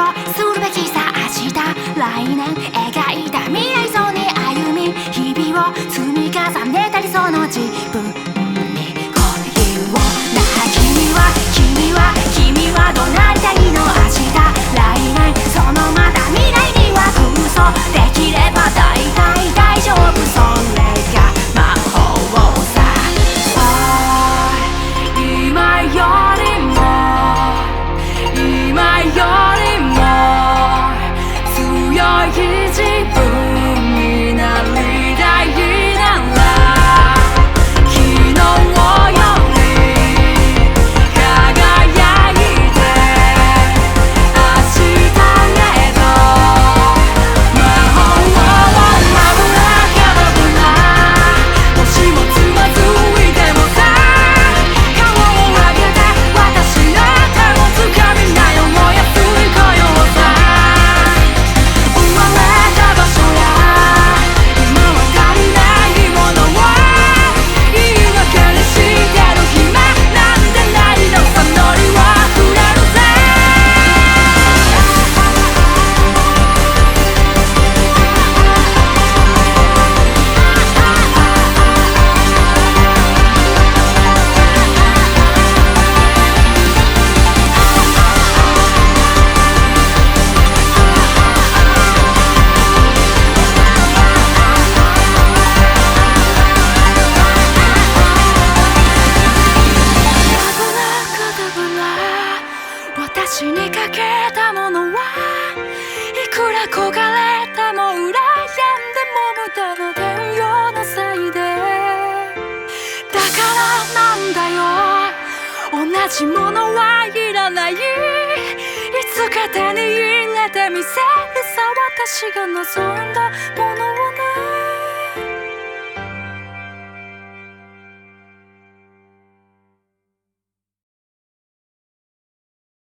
するべきさ明日来年描いた未来そうに歩み日々を積み重ねたりその自分にこの日をな君はどうなりたいの明日来年そのまた未来には空想できれば大体大丈夫それが魔法さ今よりも強い自分になりたいなら昨日より輝いて明日へと魔法をラブラカダブラもしもつまずいてもさ顔を上げて私の手をつかみなよ燃やすこようさ生まれた場所や今は足りないものを言い訳にしてる暇なんてないのさノリは触れるぜ私にかけたものはいくら焦がれても羨んでも無駄な電話のせいでだからなんだよ同じものはいらないいつか手に入れてみせるさ私が望んだもの